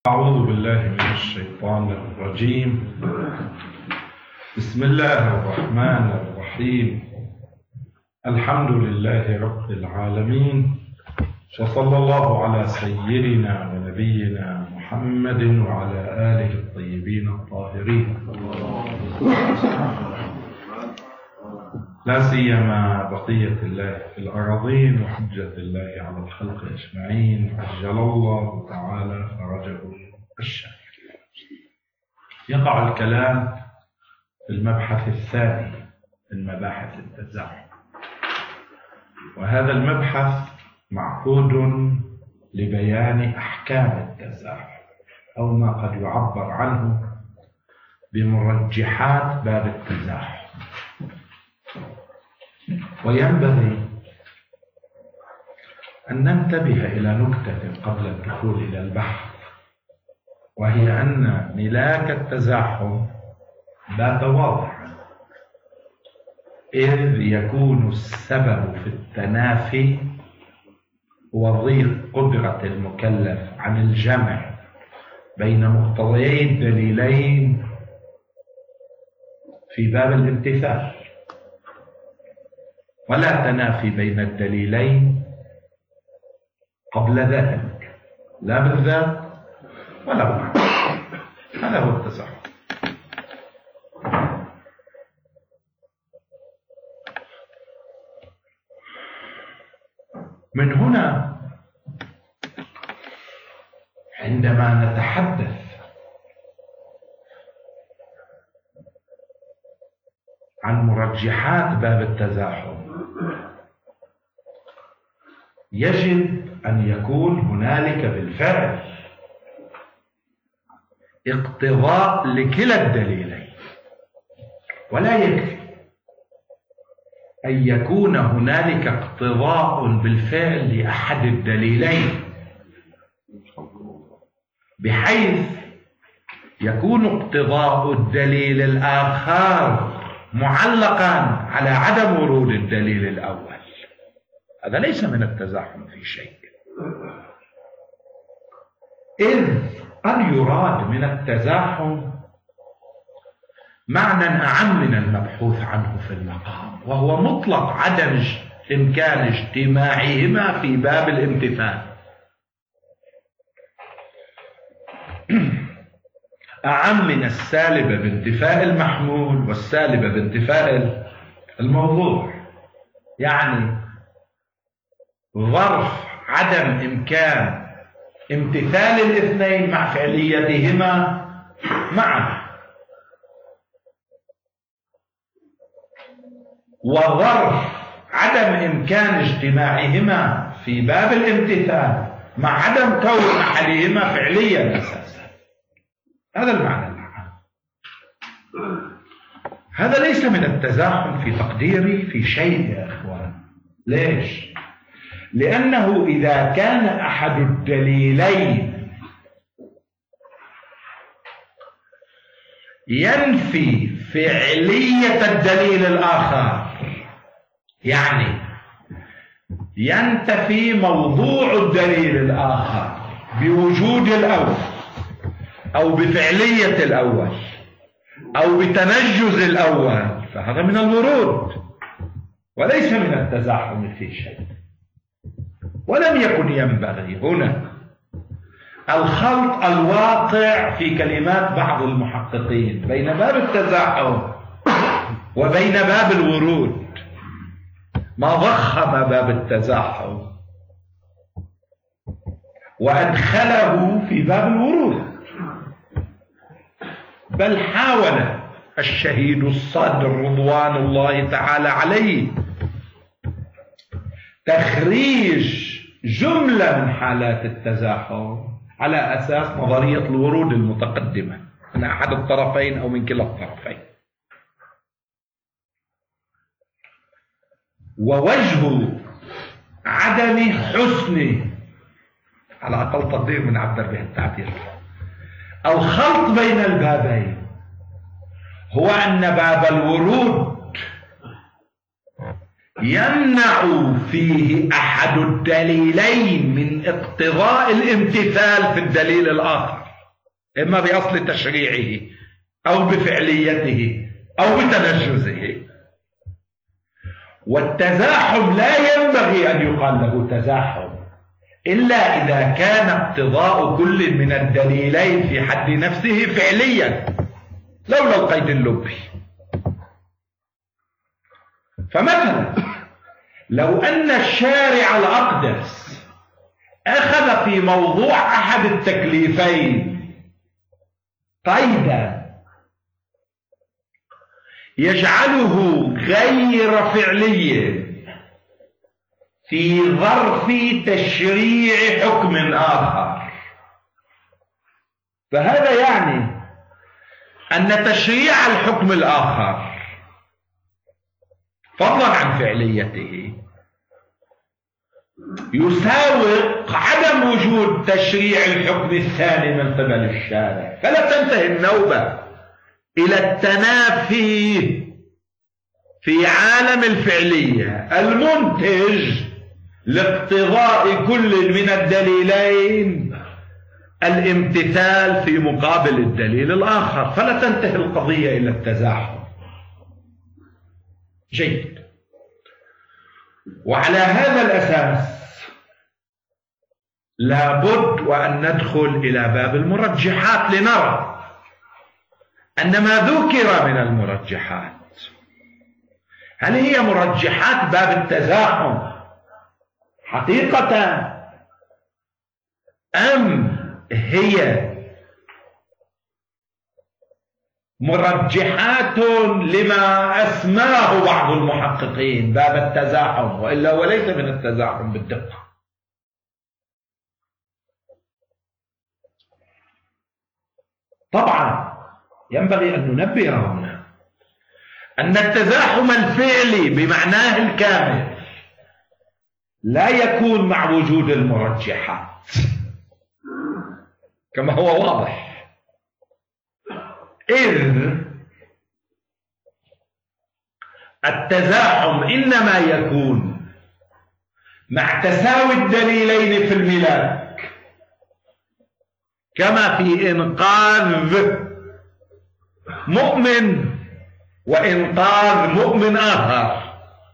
أعوذ بالله من الشيطان الرجيم. بسم الله الرحمن الرحيم. الحمد لله رب العالمين، وصلى الله على سيدنا ونبينا محمد وعلى آله الطيبين الطاهرين، لا سيما بقية الله في الأراضين وحجة الله على الخلق أجمعين، عجل الله تعالى فرجه الشريف. يقع الكلام في المبحث الثاني من مباحث التزاحم، وهذا المبحث معقود لبيان أحكام التزاحم، أو ما قد يعبر عنه بمرجحات باب التزاحم. وينبغي أن ننتبه إلى نكتة قبل الدخول إلى البحث، وهي أن ملاك التزاحم بات واضحا، إذ يكون السبب في التنافي هو ضيق قدرة المكلف عن الجمع بين مقتضيي الدليلين في باب الامتثال، ولا تنافي بين الدليلين قبل ذلك، لا بالذات ولا بالمعنى. هذا هو التزاحم. من هنا عندما نتحدث عن مرجحات باب التزاحم، يجب أن يكون هنالك بالفعل اقتضاء لكلا الدليلين، ولا يكفي أن يكون هنالك اقتضاء بالفعل لأحد الدليلين بحيث يكون اقتضاء الدليل الآخر معلقا على عدم ورود الدليل الأول. هذا ليس من التزاحم في شيء، إذ قد يراد من التزاحم معنى أعم من المبحوث عنه في المقام، وهو مطلق عدم إمكان اجتماعهما في باب الامتثال. أعم من السالبة بانتفاء المحمول والسالبة بانتفاء الموضوع، يعني ظرف عدم إمكان امتثال الاثنين مع فعليتهما معا، وظرف عدم إمكان اجتماعهما في باب الامتثال مع عدم كون أحدهما فعليا أساسا. هذا المعنى العام. هذا ليس من التزاحم في تقديري في شيء يا إخوان. ليش؟ لأنه إذا كان أحد الدليلين ينفي فعلية الدليل الآخر، يعني ينتفي موضوع الدليل الآخر بوجود الأول أو بفعلية الأول أو بتنجز الأول، فهذا من الورود وليس من التزاحم في شيء. ولم يكن ينبغي هنا الخلط الواقع في كلمات بعض المحققين بين باب التزاحم وبين باب الورود. ما ضخم باب التزاحم وأدخله في باب الورود، بل حاول الشهيد الصادر رضوان الله تعالى عليه تخريج جملة من حالات التزاحم على أساس نظرية الورود المتقدمة من أحد الطرفين أو من كلا الطرفين. ووجه عدم حسن، على أقل تقدير من عبر به التعبير، الخلط بين البابين هو أن باب الورود يمنع فيه أحد الدليلين من اقتضاء الامتثال في الدليل الآخر، إما بأصل تشريعه أو بفعليته أو بتنجزه. والتزاحم لا ينبغي أن يقال له تزاحم إلا إذا كان اقتضاء كل من الدليلين في حد نفسه فعليا لولا القيد اللبي. فمثلا لو أن الشارع الأقدس أخذ في موضوع أحد التكليفين قيدا يجعله غير فعلي في ظرف تشريع حكم آخر، فهذا يعني أن تشريع الحكم الآخر فضلا عن فعليته يساوق عدم وجود تشريع الحكم الثاني من قبل الشارع، فلا تنتهي النوبة إلى التنافي في عالم الفعلية المنتج لاقتضاء كل من الدليلين الامتثال في مقابل الدليل الآخر، فلا تنتهي القضية إلى التزاحم. جيد. وعلى هذا الأساس لابد وأن ندخل إلى باب المرجحات لنرى أن ما ذكر من المرجحات هل هي مرجحات باب التزاحم حقيقة أم هي مرجحات لما أسماه بعض المحققين باب التزاحم، وإلا وليس من التزاحم بالدقة. طبعا ينبغي أن ننبه هنا أن التزاحم الفعلي بمعناه الكامل لا يكون مع وجود المرجحات كما هو واضح، إذ التزاحم إنما يكون مع تساوي الدليلين في الملاك، كما في إنقاذ مؤمن وإنقاذ مؤمن آخر،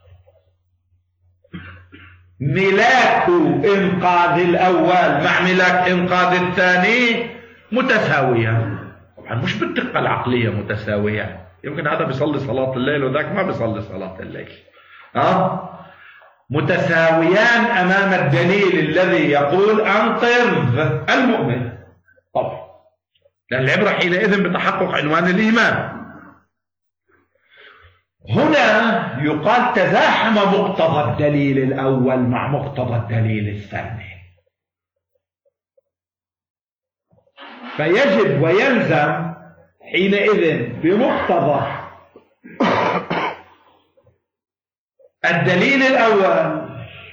ملاك إنقاذ الأول مع ملاك إنقاذ الثاني متساوية، طبعا مش بالدقة العقلية متساوية، يمكن هذا بيصلي صلاة الليل وذاك ما بيصلي صلاة الليل، متساويان أمام الدليل الذي يقول أنقذ المؤمن، طبعا لأن العبرة حينئذ بتحقق عنوان الإيمان. هنا يقال تزاحم مقتضى الدليل الأول مع مقتضى الدليل الثاني، فيجب ويلزم حينئذ بمقتضى الدليل الأول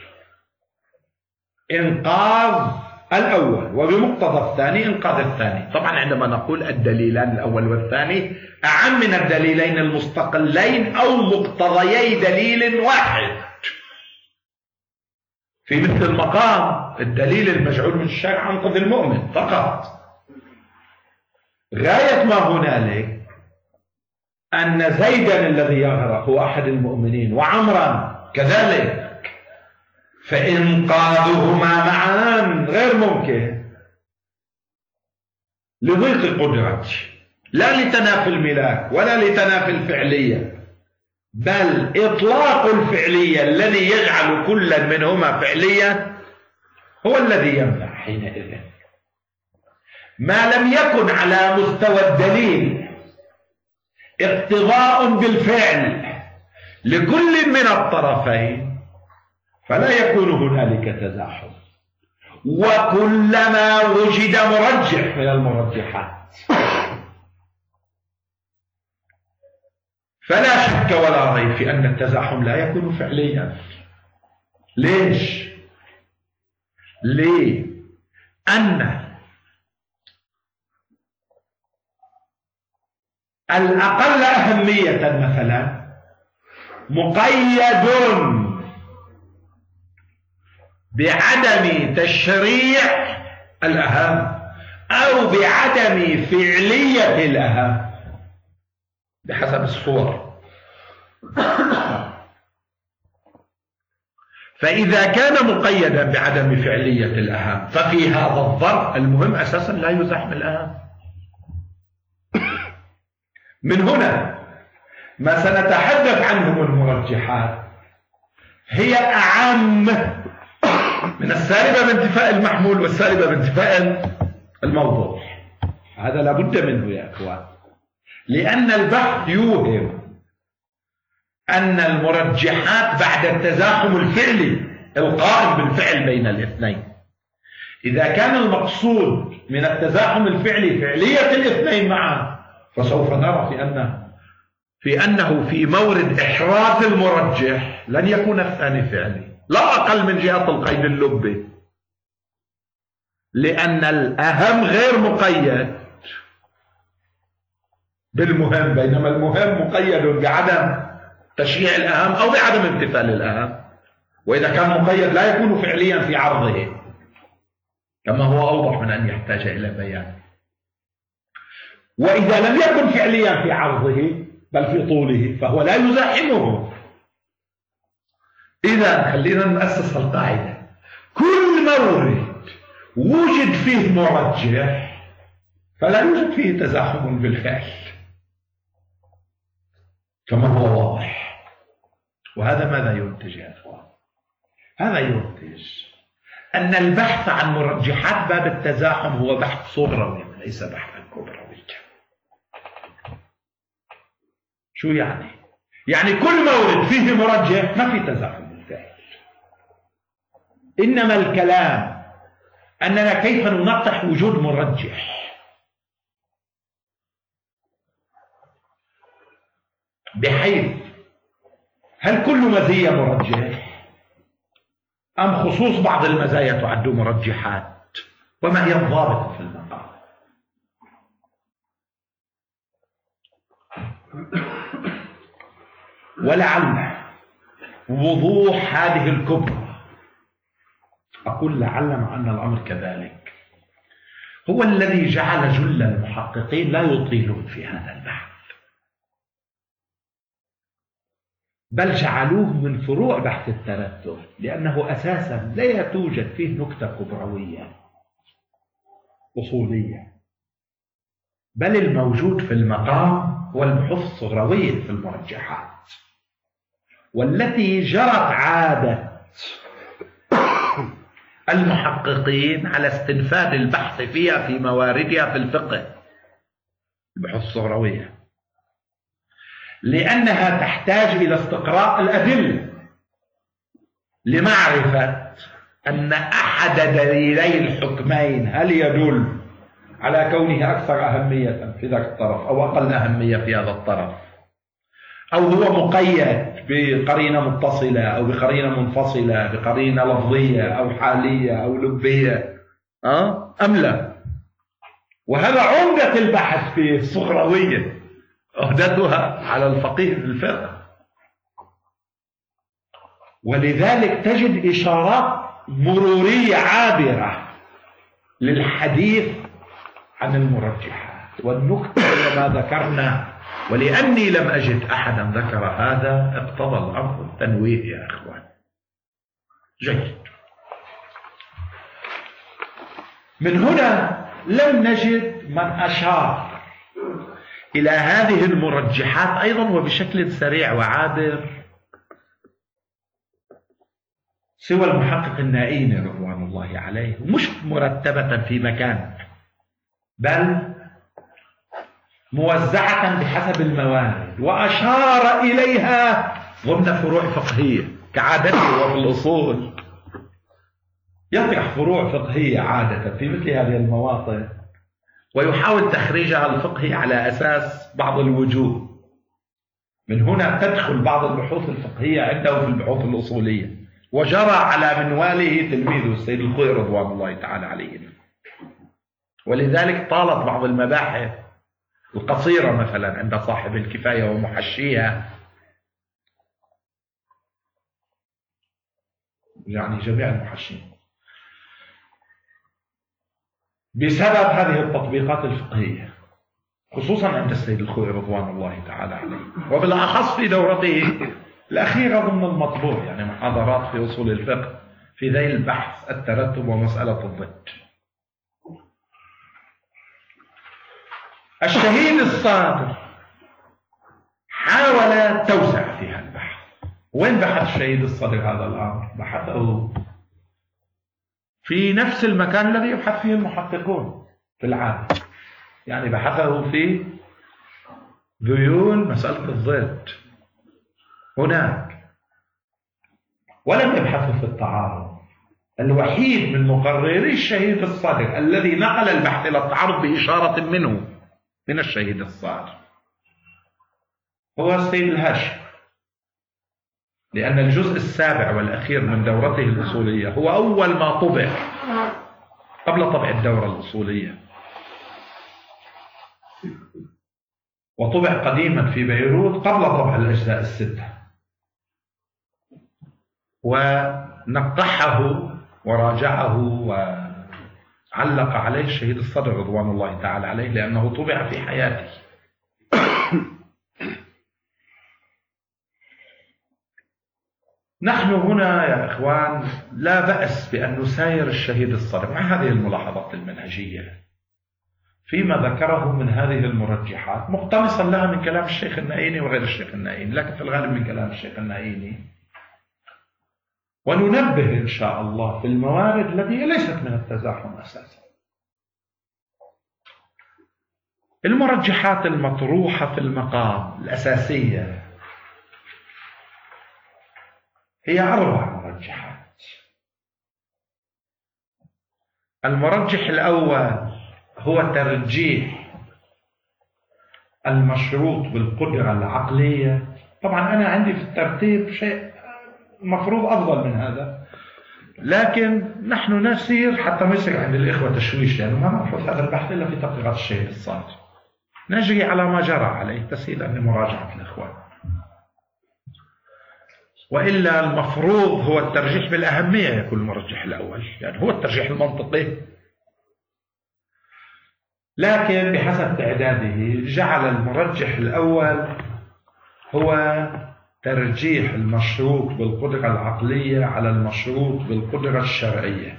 إنقاذ الأول، وبمقتضى الثاني إنقاذ الثاني. طبعا عندما نقول الدليلان الأول والثاني أعم من الدليلين المستقلين أو مقتضيي دليل واحد، في مثل المقام الدليل المجعول من الشرع أنقذ المؤمن فقط. غاية ما هنالك أن زيدا الذي يغرق هو أحد المؤمنين وعمرا كذلك، فإنقاذهما معا غير ممكن لضيق قدرته، لا لتنافي الملاك ولا لتنافي الفعلية، بل إطلاق الفعلية الذي يجعل كلا منهما فعليا هو الذي يمنع حينئذ ما لم يكن على مستوى الدليل اقتضاء بالفعل لكل من الطرفين، فلا يكون هنالك تزاحم. وكلما وجد مرجح من المرجحات فلا شك ولا ريب في أن التزاحم لا يكون فعليا. ليش؟ لأن الأقل أهمية مثلا مقيد بعدم تشريع الأهم أو بعدم فعلية الأهم بحسب الصور. فإذا كان مقيدا بعدم فعلية الأهم ففي هذا الظرف المهم أساسا لا يزاحم الأهم. من هنا ما سنتحدث عنه من مرجحات هي أعم من السالبة بانتفاء المحمول والسالبة بانتفاء الموضوع. هذا لابد منه يا أخوان، لأن البحث يوهم أن المرجحات بعد التزاحم الفعلي القائم بالفعل بين الاثنين. إذا كان المقصود من التزاحم الفعلي فعلية الاثنين معا فسوف نرى في أنه في مورد إحراز المرجح لن يكون الثاني فعلي، لا أقل من جهة القيد اللبي، لأن الأهم غير مقيد بالمهم، بينما المهم مقيد بعدم تشريع الأهم أو بعدم امتثال الأهم. وإذا كان مقيد لا يكون فعليا في عرضه كما هو أوضح من أن يحتاج إلى بيان. وإذا لم يكن فعليا في عرضه بل في طوله فهو لا يزاحمه. إذا خلينا نأسس القاعدة: كل مورد وجد فيه مرجح فلا يوجد فيه تزاحم بالفعل كما هو واضح. وهذا ماذا ينتج يا أخوان؟ هذا ينتج أن البحث عن مرجحات باب التزاحم هو بحث صغروي وليس بحثا كبروي. شو يعني؟ يعني كل مورد فيه مرجح ما في تزاحم بالفعل، إنما الكلام أننا كيف ننقح وجود مرجح، بحيث هل كل مزية مرجح أم خصوص بعض المزايا تعد مرجحات، وما هي الضابط في المقام. ولعل وضوح هذه الكبرى، أقول لعل مع أن الأمر كذلك، هو الذي جعل جل المحققين لا يطيلون في هذا البحث، بل جعلوه من فروع بحث الترتب، لأنه أساسا لا توجد فيه نكتة كبروية أصولية، بل الموجود في المقام هو البحوث الصغروية في المرجحات، والتي جرت عادة المحققين على استنفاد البحث فيها في مواردها في الفقه، البحوث الصغروية، لأنها تحتاج إلى استقراء الأدلة لمعرفة أن أحد دليلي الحكمين هل يدل على كونه أكثر أهمية في ذاك الطرف أو أقل أهمية في هذا الطرف، أو هو مقيد بقرينة متصلة أو بقرينة منفصلة، بقرينة لفظية أو حالية أو لبية أم لا. وهذا عمدة البحث في الصغروية، عهدتها على الفقيه في الفقه. ولذلك تجد إشارات مرورية عابرة للحديث عن المرجحات والنكتة وما ذكرنا. ولأني لم أجد أحدا ذكر هذا اقتضى الأمر التنويه يا أخوان. جيد. من هنا لم نجد من أشار إلى هذه المرجحات أيضا وبشكل سريع وعابر سوى المحقق النائيني رضوان الله عليه، مش مرتبة في مكان بل موزعة بحسب الموارد، وأشار إليها ضمن فروع فقهية كعادته وفي الأصول يطرح فروع فقهية عادة في مثل هذه المواطن ويحاول تخريجها الفقهي على أساس بعض الوجوه. من هنا تدخل بعض البحوث الفقهية عنده في البحوث الأصولية، وجرى على منواله تلميذه السيد الخوئي رضوان الله تعالى عليه. ولذلك طالت بعض المباحث القصيرة مثلا عند صاحب الكفاية ومحشيها، يعني جميع المحشين، بسبب هذه التطبيقات الفقهية، خصوصا عند السيد الخوئي رضوان الله تعالى عليه، وبالأخص في دورته الأخيرة ضمن المطبوع، يعني محاضرات في أصول الفقه في ذيل البحث الترتب ومسألة الضد. الشهيد الصادر حاول توسع فيها البحث. وين بحث الشهيد الصادر هذا الأمر؟ بحثه في نفس المكان الذي يبحث فيه المحققون في العادة، يعني بحثه في ذيول مسألة الضد هناك، ولم يبحثه في التعارض. الوحيد من مقرري الشهيد الصادر الذي نقل البحث إلى التعارض بإشارة منه من الشهيد الصادر هو السيد الهاشم، لأن الجزء السابع والأخير من دورته الأصولية هو أول ما طبع قبل طبع الدورة الأصولية، وطبع قديما في بيروت قبل طبع الأجزاء الستة، ونقحه وراجعه وعلق عليه الشهيد الصدر رضوان الله تعالى عليه، لأنه طبع في حياته. نحن هنا يا إخوان لا بأس بأن نساير الشهيد الصدر مع هذه الملاحظات المنهجية فيما ذكره من هذه المرجحات، مقتبسا لها من كلام الشيخ النائيني وغير الشيخ النائيني، لكن في الغالب من كلام الشيخ النائيني، وننبه إن شاء الله في الموارد التي ليست من التزاحم أساسا. المرجحات المطروحة في المقام الأساسية هي 4 مرجحات. المرجح الأول هو ترجيح المشروط بالقدرة العقلية. طبعا أنا عندي في الترتيب شيء مفروض أفضل من هذا، لكن نحن نسير حتى ما يصير عند الإخوة تشويش، لأنه ما نبحث هذا البحث إلا في تطبيقات الشهيد الصادر، نجري على ما جرى عليه تسهيلا لمراجعة الإخوان. وإلا المفروض هو الترجيح بالأهمية يكون المرجح الأول، يعني هو الترجيح المنطقي، لكن بحسب تعداده جعل المرجح الأول هو ترجيح المشروط بالقدرة العقلية على المشروط بالقدرة الشرعية.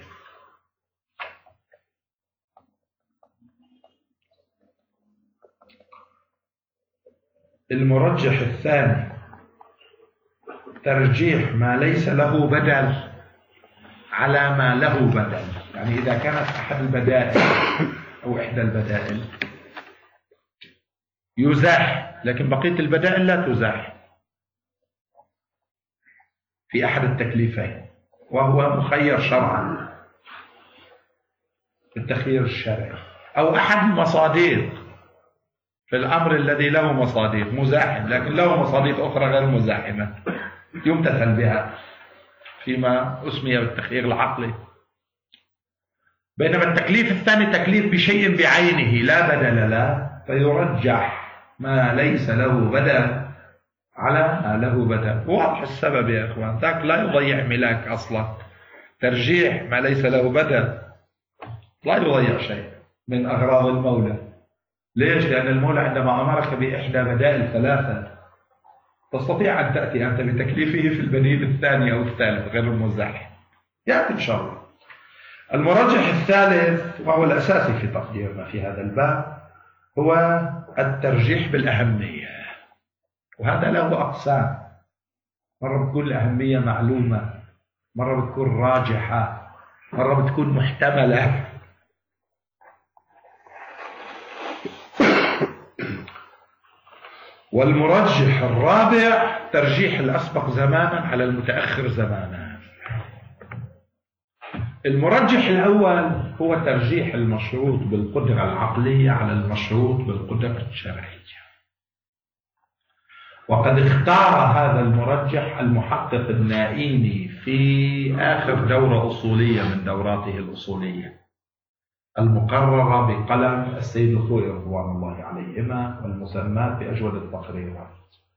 المرجح الثاني ترجيح ما ليس له بدل على ما له بدل، يعني إذا كانت أحد البدائل أو إحدى البدائل يزاح لكن بقية البدائل لا تزاح في أحد التكليفين، وهو مخير شرعا بالتخيير الشرعي، أو أحد المصاديق في الأمر الذي له مصاديق مزاحم لكن له مصاديق أخرى غير مزاحمة يمتثل بها فيما أسمي بالتخيير العقلي. بينما التكليف الثاني تكليف بشيء بعينه لا بدل له، فيرجح ما ليس له بدل على ما له بدل. واضح السبب يا إخوان، ذاك لا يضيع ملاك أصلا، ترجيح ما ليس له بدل لا يضيع شيء من أغراض المولى. ليش؟ لأن المولى عندما أمرك بإحدى بدائل 3 تستطيع أن تأتي أنت بتكليفه في البديل الثاني أو الثالث غير المزاحم، يأتي إن شاء الله. المرجح الثالث وهو الأساسي في تقديرنا في هذا الباب هو الترجيح بالأهمية، وهذا له أقسام، مرة بتكون الأهمية معلومة، مرة بتكون راجحة، مرة بتكون محتملة. والمرجح الرابع ترجيح الأسبق زمانا على المتأخر زمانا. المرجح الأول هو ترجيح المشروط بالقدرة العقلية على المشروط بالقدرة الشرعية، وقد اختار هذا المرجح المحقق النائيني في آخر دورة أصولية من دوراته الأصولية المقررة بقلم السيد الخوئي رضوان الله عليهما والمسماة بأجود التقريرات.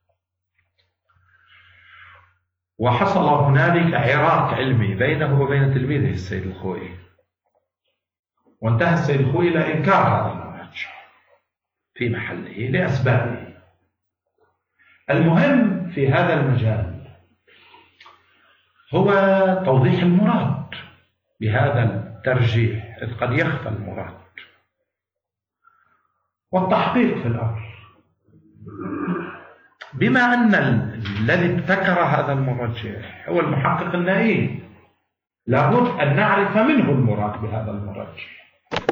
وحصل هنالك عراك علمي بينه وبين تلميذه السيد الخوئي، وانتهى السيد الخوئي إلى إنكار هذا المرجح في محله لأسبابه. المهم في هذا المجال هو توضيح المراد بهذا الترجيح، إذ قد يخفى المراد، والتحقيق في الأمر. بما أن الذي ابتكر هذا المرجح هو المحقق النائي، لابد أن نعرف منه المراد بهذا المرجح.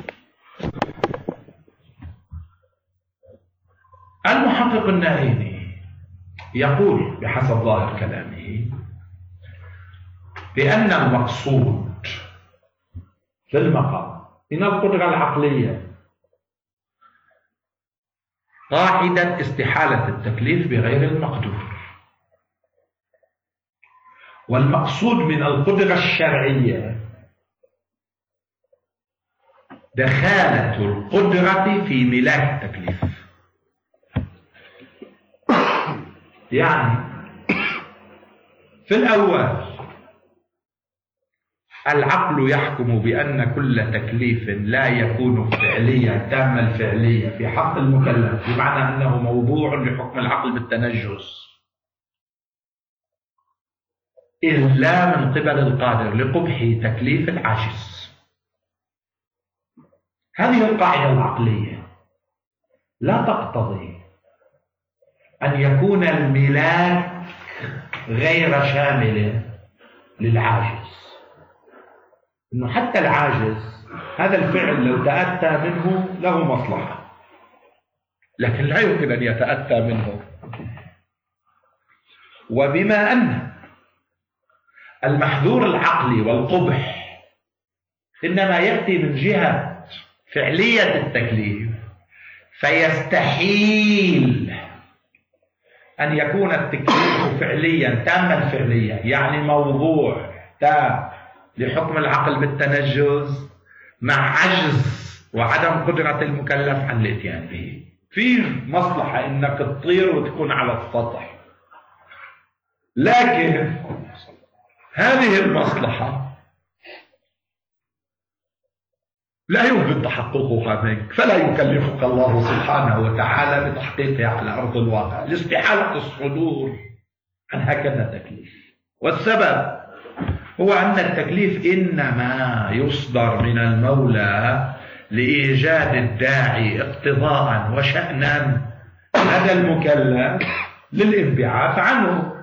المحقق النائي يقول بحسب ظاهر كلامه بأن المقصود في المقام من القدرة العقلية قاعدة استحالة التكليف بغير المقدور، والمقصود من القدرة الشرعية دخالة القدرة في ملاك التكليف. يعني في الأول العقل يحكم بأن كل تكليف لا يكون فعليا تام الفعلية في حق المكلف، بمعنى أنه موضوع لحكم العقل بالتنجس إلا من قبل القادر لقبح تكليف العاجز. هذه القاعدة العقلية لا تقتضي أن يكون الملاك غير شامل للعاجز، إنه حتى العاجز هذا الفعل لو تأتى منه له مصلحة، لكن لا يمكن أن يتأتى منه. وبما أن المحذور العقلي والقبح إنما يأتي من جهة فعلية التكليف، فيستحيل أن يكون التكليف فعليا تاما فعليا، يعني موضوع تام لحكم العقل بالتنجز مع عجز وعدم قدرة المكلف عن الاتيان به. في مصلحة إنك تطير وتكون على السطح، لكن هذه المصلحة لا يمكن تحققها منك، فلا يكلفك الله سبحانه وتعالى بتحقيقها على أرض الواقع لاستحالة الصدور عن هكذا تكليف. والسبب هو أن التكليف إنما يصدر من المولى لإيجاد الداعي اقتضاء وشأنا هذا المكلف للانبعاث عنه،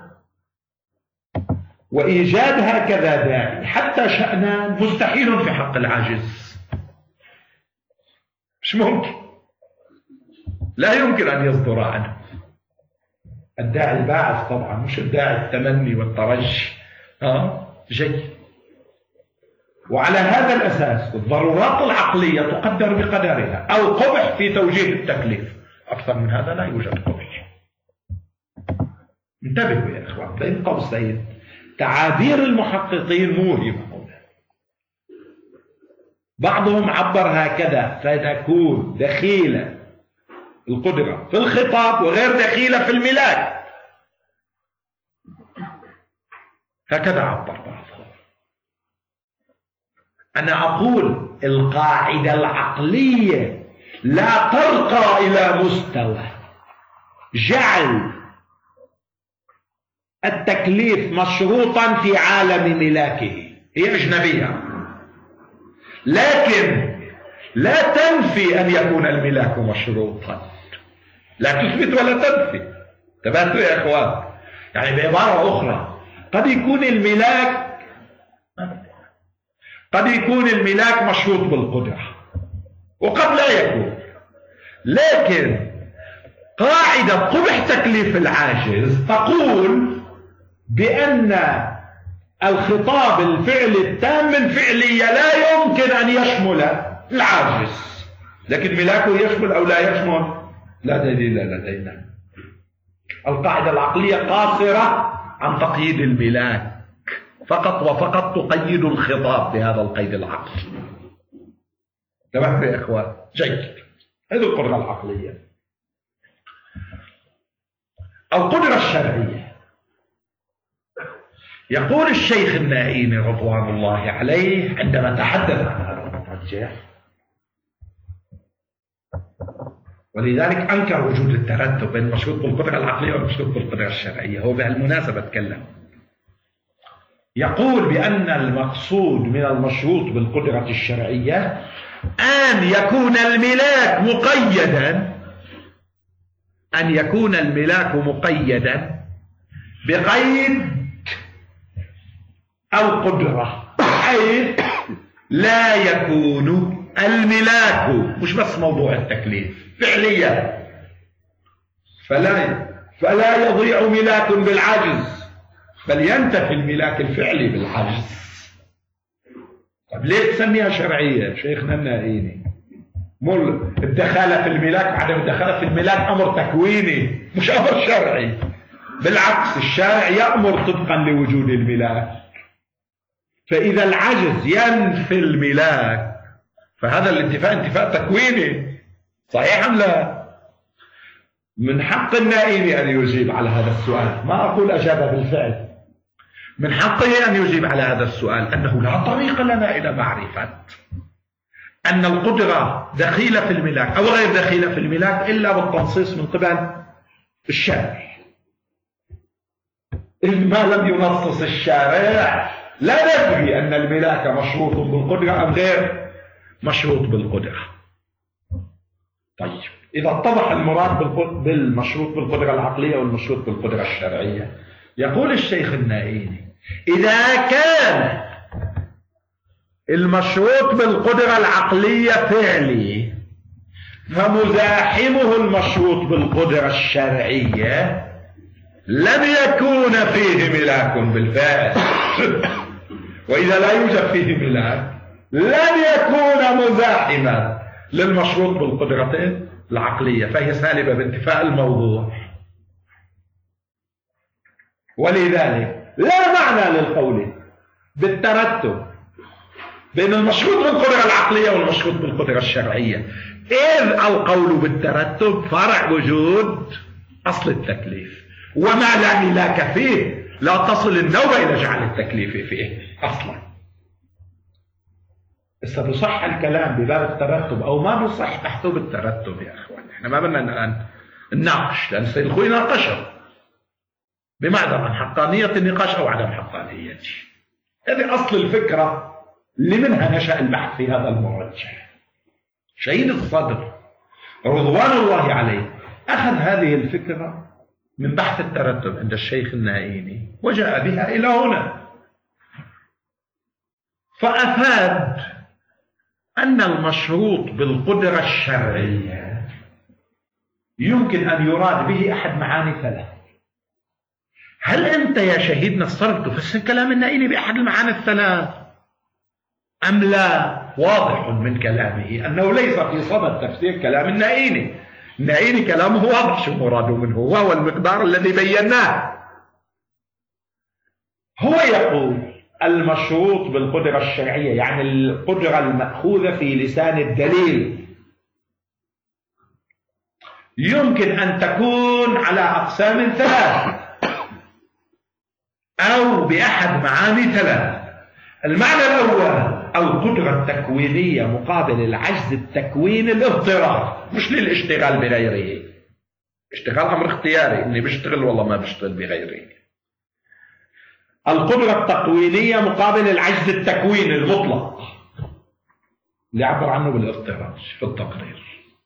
وإيجاد هكذا داعي حتى شأنا مستحيل في حق العاجز، مش ممكن، لا يمكن أن يصدر عنه. الداعي الباعث طبعا، مش الداعي التمني والترجي. جيد. وعلى هذا الأساس الضرورات العقلية تقدر بقدرها، أو قبح في توجيه التكليف، أكثر من هذا لا يوجد قبح. انتبهوا يا إخوان، بين قوسين تعابير المحققين موهمة. بعضهم عبر هكذا فتكون دخيلة القدرة في الخطاب وغير دخيلة في الملاك، هكذا عبر بعضهم. أنا أقول القاعدة العقلية لا ترقى إلى مستوى جعل التكليف مشروطا في عالم ملاكه، هي أجنبية، لكن لا تنفي أن يكون الملاك مشروطا، لا تثبت ولا تنفي. تبعتوا يا إخوان؟ يعني بعبارة أخرى قد يكون الملاك مشروط بالقدرة وقد لا يكون، لكن قاعدة قبح تكليف العاجز تقول بأن الخطاب الفعلي التام من فعلية لا يمكن أن يشمل العاجز، لكن ملاكه يشمل أو لا يشمل لا دليل لدينا. القاعدة العقلية قاصرة عن تقييد الملاك، فقط وفقط تقيد الخطاب بهذا القيد العقلي. تمام يا إخوان؟ جيد. هذه القدرة العقلية. القدرة الشرعية، يقول الشيخ النائين رضوان الله عليه عندما تحدث عن هذا المرجح ولذلك أنكر وجود الترتب بين المشروط بالقدرة العقلية والمشروط بالقدرة الشرعية. هو بهالمناسبة تكلم، يقول بأن المقصود من المشروط بالقدرة الشرعية أن يكون الملاك مقيدا، أن يكون الملاك مقيدا بقيد القدرة، حيث لا يكون الملاك، مش بس موضوع التكليف فعليا، فلا يضيع ملاك بالعجز، بل ينتفي الملاك الفعلي بالعجز. طب ليه تسميها شرعية شيخنا النائيني؟ مول الدخالة في الملاك وعدم الدخالة في الملاك أمر تكويني مش أمر شرعي. بالعكس، الشارع يأمر طبقا لوجود الملاك، فإذا العجز ينفي الملاك فهذا الانتفاء انتفاء تكويني، صحيح أم لا؟ من حق النائم أن يجيب على هذا السؤال، ما أقول أجاب بالفعل، من حقه أن يجيب على هذا السؤال، أنه لا طريق لنا إلى معرفة أن القدرة دخيلة في الملاك أو غير دخيلة في الملاك إلا بالتنصيص من قبل الشارع. إذ ما لم ينصص الشارع لا ندري أن الملاك مشروط بالقدرة أم غير مشروط بالقدرة. طيب، إذا اتضح المراد بالمشروط بالقدرة العقلية والمشروط بالقدرة الشرعية، يقول الشيخ النائيني: إذا كان المشروط بالقدرة العقلية فعلي، فمزاحمه المشروط بالقدرة الشرعية لن يكون فيه ملاك بالفعل. وإذا لا يوجد فيه ملاك لن يكون مزاحما للمشروط بالقدرة العقلية، فهي سالبة بانتفاء الموضوع. ولذلك لا معنى للقول بالترتب بين المشروط بالقدرة العقلية والمشروط بالقدرة الشرعية، إذ القول بالترتب فرع وجود أصل التكليف، وما لا ملاك فيه لا تصل النوبة إلى جعل التكليف فيه أصلا. إذا بصح الكلام بباب الترتب أو ما بصح تحته بالترتب يا أخوان، إحنا ما بدنا الآن نناقش، لأن السيد الخوي ناقشه بمعنى عن حقانية النقاش أو عدم حقانيته. هذه أصل الفكرة اللي منها نشأ البحث في هذا المرجح. شهيد الصدر رضوان الله عليه أخذ هذه الفكرة من بحث الترتب عند الشيخ النائيني وجاء بها إلى هنا، فأفاد أن المشروط بالقدرة الشرعية يمكن أن يراد به أحد معاني ثلاث. هل أنت يا شهيدنا الصدر تفسر كلام النائيني بأحد المعاني الثلاث أم لا؟ واضح من كلامه أنه ليس في صدد تفسير كلام النائيني. النائيني كلامه واضح شو مراده منه، وهو المقدار الذي بيناه. هو يقول المشروط بالقدرة الشرعية يعني القدرة المأخوذة في لسان الدليل يمكن أن تكون على أقسام ثلاث أو بأحد معاني ثلاث. المعنى الأول القدرة التكوينية مقابل العجز التكويني الاضطرار، مش للاشتغال بغيره. اشتغال أمر اختياري، إني بشتغل والله ما بشتغل بغيره. القدرة التكوينية مقابل العجز التكويني المطلق اللي عبر عنه بالاضطرار في التقرير.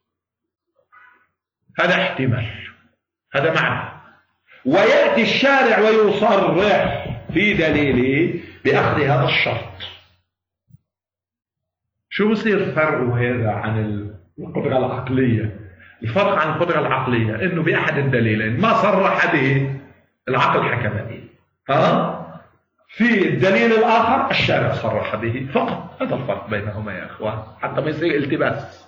هذا احتمال، هذا معنى. ويأتي الشارع ويصرح في دليله بأخذ هذا الشرط. شو بصير فرقه هذا عن القدرة العقلية؟ الفرق عن القدرة العقلية إنه بأحد الدليلين ما صرح به العقل حكم به، في الدليل الآخر الشارع صرح به فقط. هذا الفرق بينهما يا أخوان حتى ما يصير التباس.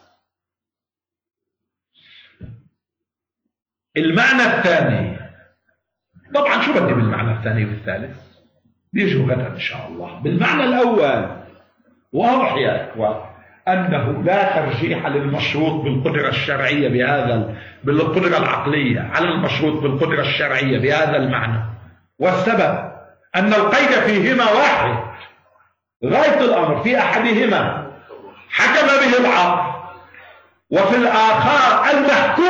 المعنى الثاني، طبعا شو بدي بالمعنى الثاني والثالث؟ بيجوا غدا إن شاء الله. بالمعنى الأول واضح يا إخوان أنه لا ترجيح للمشروط بالقدرة الشرعية بالقدرة العقلية على المشروط بالقدرة الشرعية بهذا المعنى، والسبب أن القيد فيهما واحد. غاية الأمر في أحدهما حكم به العقل، وفي الآخر المحكوم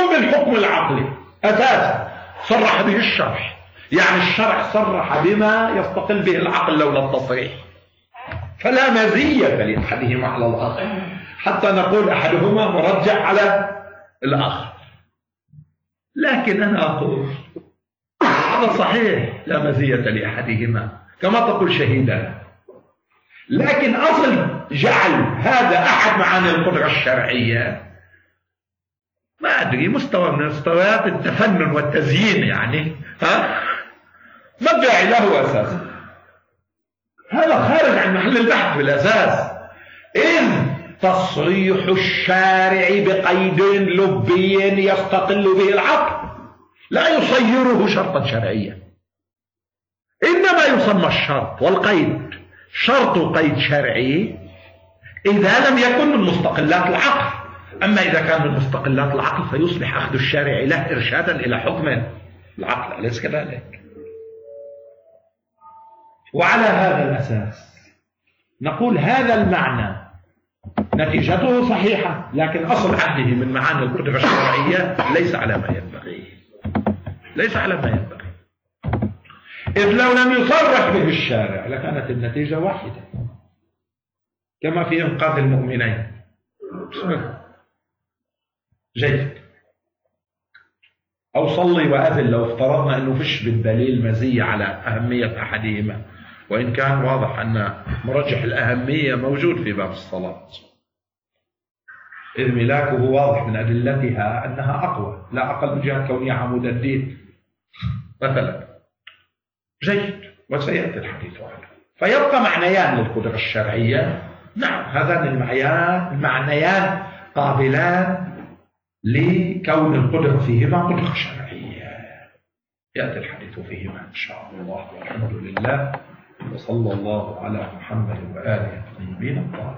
أساسا صرح به الشرع، يعني الشرع صرح بما يستقل به العقل لولا التصريح، فلا مزية لأحدهما على الآخر حتى نقول أحدهما مرجح على الآخر. لكن أنا أقول هذا صحيح، لا مزية لأحدهما كما تقول شهيدا، لكن أصل جعل هذا أحد معاني القدرة الشرعية ما أدري مستوى من مستويات التفنن والتزيين، يعني ما الداعي له أساسا، هذا خارج عن محل البحث بالأساس. إذ تصريح الشارع بقيد لبي يستقل به العقل لا يصيره شرطا شرعيا، إنما يسمى الشرط والقيد شرط قيد شرعي إذا لم يكن من مستقلات العقل. أما إذا كان من مستقلات العقل فيصبح أخذ الشارع له إرشادا إلى حكم العقل، أليس كذلك؟ وعلى هذا الأساس نقول هذا المعنى نتيجته صحيحة، لكن أصل عهده من معاني القدرة الشرعية ليس على ما ينبغي، ليس على ما ينبغي، إذ لو لم يصرح به الشارع لكانت النتيجة واحدة كما في إنقاذ المؤمنين. جيد. أو صلي وأذن لو افترضنا أنه فيش بالدليل مزية على أهمية أحدهما، وإن كان واضح أن مرجح الأهمية موجود في باب الصلاة، إذ ملاكه واضح من أدلتها أنها أقوى، لا أقل من جهة كونها عمود الدين مثلا. جيد، وسيأتي الحديث عنه. فيبقى معنيان للقدرة الشرعية، نعم هذان المعنيان قابلان لكون القدرة فيهما قدرة شرعية، يأتي الحديث فيهما إن شاء الله. والحمد لله، وصلى الله على محمد وآله الطيبين الطاهرين.